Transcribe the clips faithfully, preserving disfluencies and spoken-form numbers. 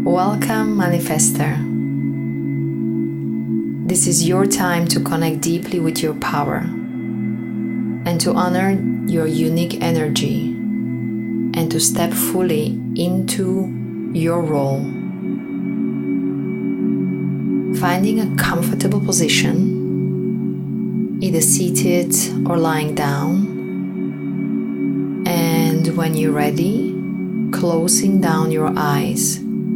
Welcome, Manifester. This is your time to connect deeply with your power and to honor your unique energy and to step fully into your role. Finding a comfortable position, either seated or lying down, and when you're ready, closing down your eyes.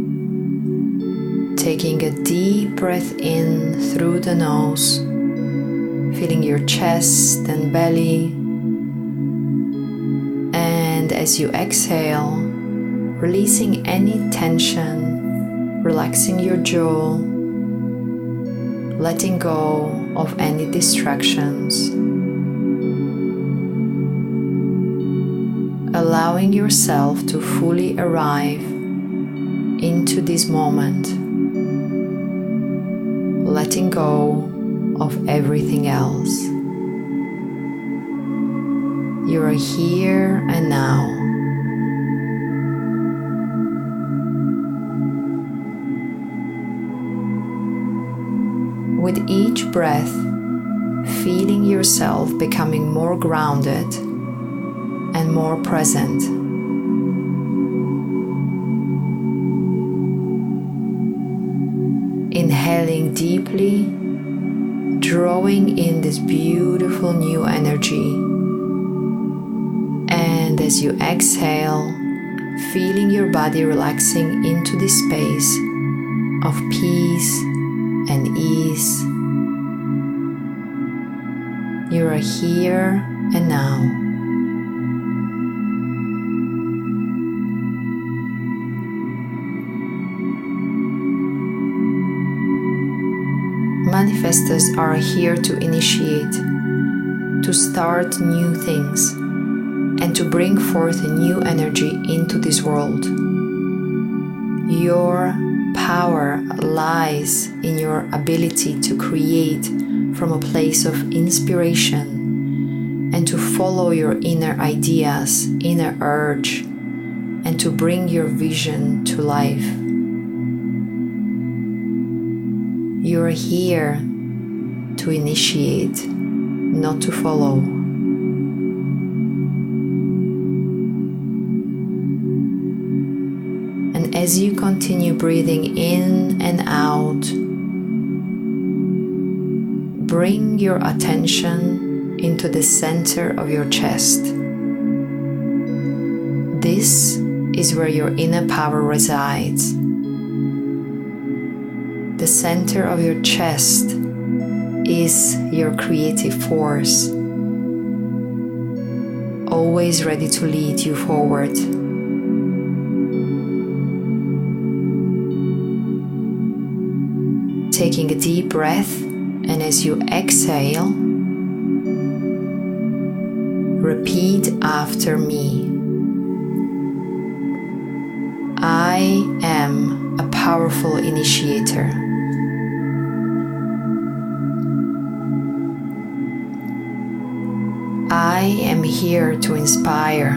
Taking a deep breath in through the nose, feeling your chest and belly, and as you exhale, releasing any tension, relaxing your jaw, letting go of any distractions, allowing yourself to fully arrive into this moment, letting go of everything else. You are here and now. With each breath, feeling yourself becoming more grounded and more present. Inhaling deeply, drawing in this beautiful new energy. And as you exhale, feeling your body relaxing into this space of peace and ease. You are here and now. Manifestors are here to initiate, to start new things, and to bring forth a new energy into this world. Your power lies in your ability to create from a place of inspiration and to follow your inner ideas, inner urge, and to bring your vision to life. You are here to initiate, not to follow. And as you continue breathing in and out, bring your attention into the center of your chest. This is where your inner power resides. The center of your chest is your creative force, always ready to lead you forward. Taking a deep breath, and as you exhale, repeat after me. I am a powerful initiator. I am here to inspire.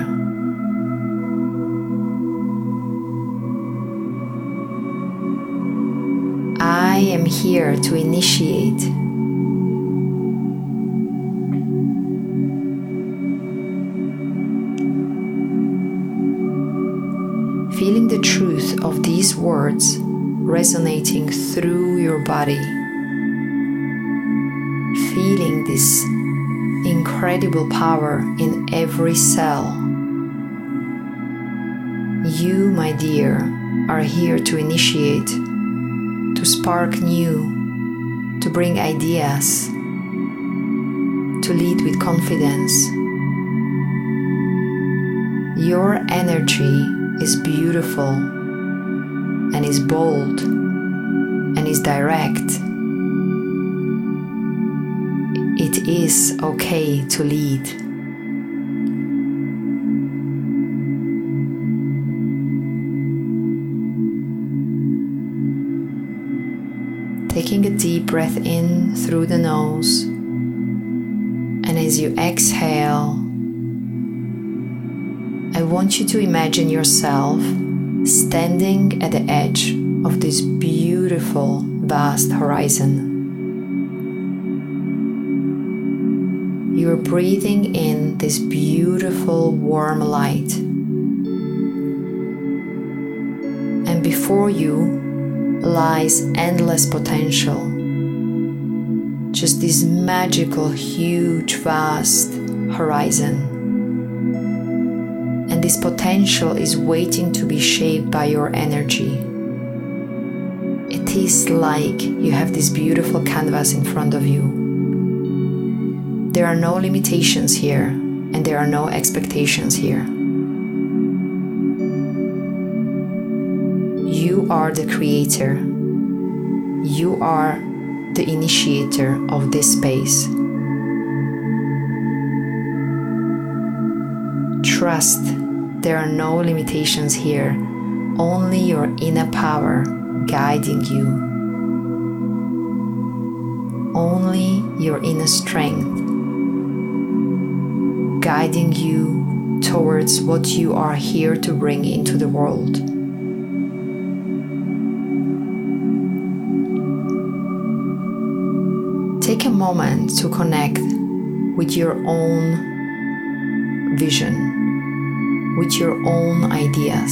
I am here to initiate. Feeling the truth of these words resonating through your body. Feeling this incredible power in every cell. You, my dear, are here to initiate, to spark new, to bring ideas, to lead with confidence. Your energy is beautiful and is bold and is direct. It is okay to lead. Taking a deep breath in through the nose, and as you exhale, I want you to imagine yourself standing at the edge of this beautiful, vast horizon. You're breathing in this beautiful, warm light. And before you lies endless potential. Just this magical, huge, vast horizon. And this potential is waiting to be shaped by your energy. It is like you have this beautiful canvas in front of you. There are no limitations here, and there are no expectations here. You are the creator. You are the initiator of this space. Trust, there are no limitations here, only your inner power guiding you. Only your inner strength guiding you towards what you are here to bring into the world. Take a moment to connect with your own vision, with your own ideas.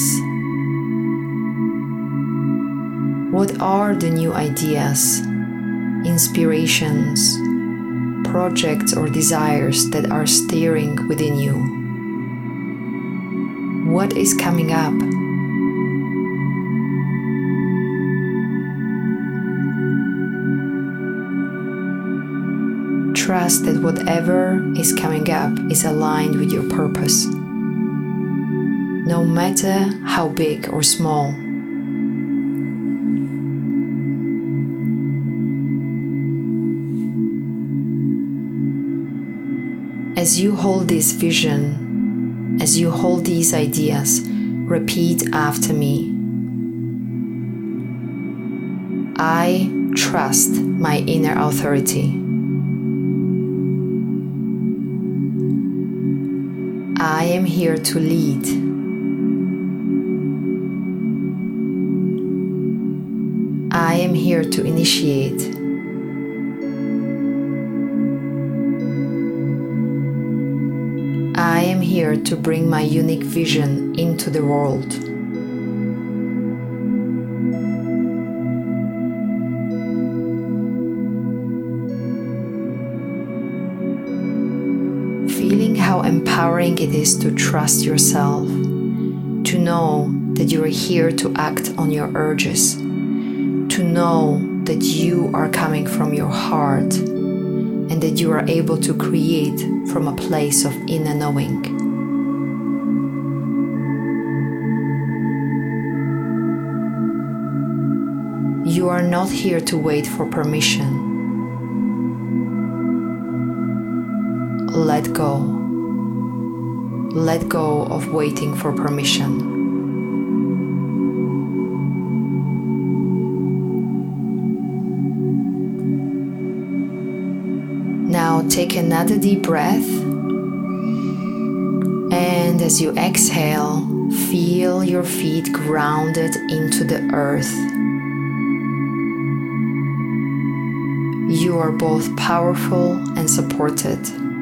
What are the new ideas, inspirations, projects or desires that are stirring within you? What is coming up? Trust that whatever is coming up is aligned with your purpose, no matter how big or small. As you hold this vision, as you hold these ideas, repeat after me. I trust my inner authority. I am here to lead. I am here to initiate. I am here to bring my unique vision into the world. Feeling how empowering it is to trust yourself, to know that you are here to act on your urges, to know that you are coming from your heart and that you are able to create from a place of inner knowing. You are not here to wait for permission. Let go. Let go of waiting for permission. Now take another deep breath, and as you exhale, feel your feet grounded into the earth. You are both powerful and supported.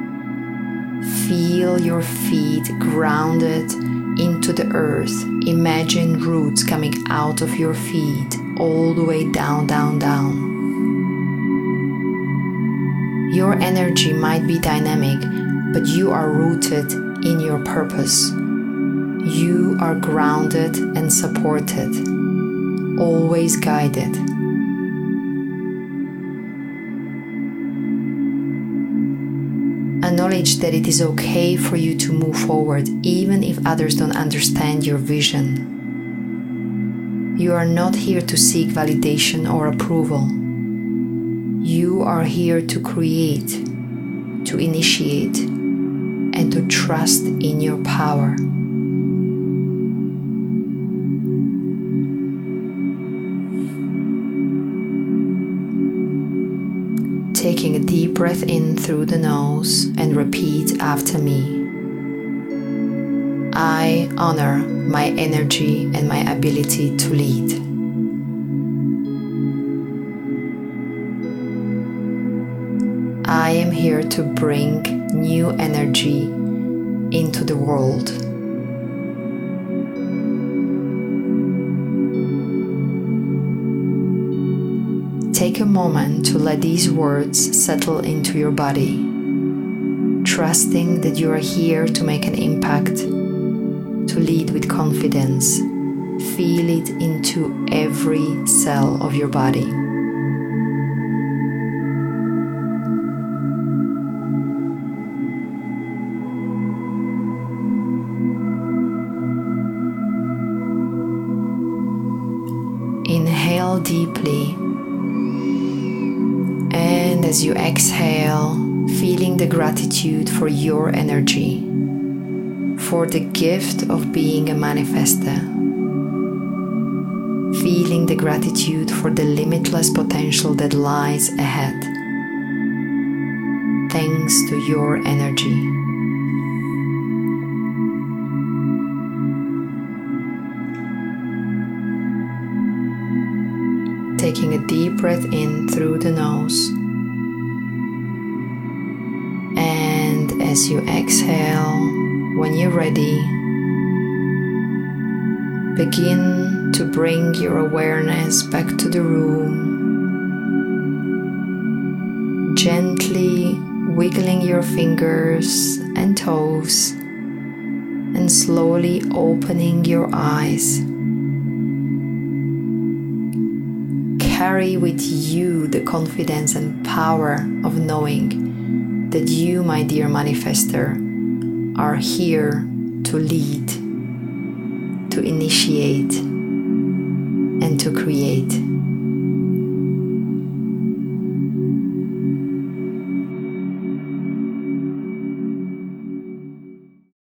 Feel your feet grounded into the earth. Imagine roots coming out of your feet all the way down, down, down. Your energy might be dynamic, but you are rooted in your purpose. You are grounded and supported, always guided. Acknowledge that it is okay for you to move forward, even if others don't understand your vision. You are not here to seek validation or approval. You are here to create, to initiate, and to trust in your power. Taking a deep breath in through the nose and repeat after me. I honor my energy and my ability to lead. here to bring new energy into the world. Take a moment to let these words settle into your body, trusting that you are here to make an impact, to lead with confidence. Feel it into every cell of your body. Inhale deeply, and as you exhale, feeling the gratitude for your energy, for the gift of being a manifester, feeling the gratitude for the limitless potential that lies ahead, thanks to your energy. Taking a deep breath in through the nose, and as you exhale, when you're ready, begin to bring your awareness back to the room, gently wiggling your fingers and toes, and slowly opening your eyes. Carry with you the confidence and power of knowing that you, my dear manifester, are here to lead, to initiate, and to create.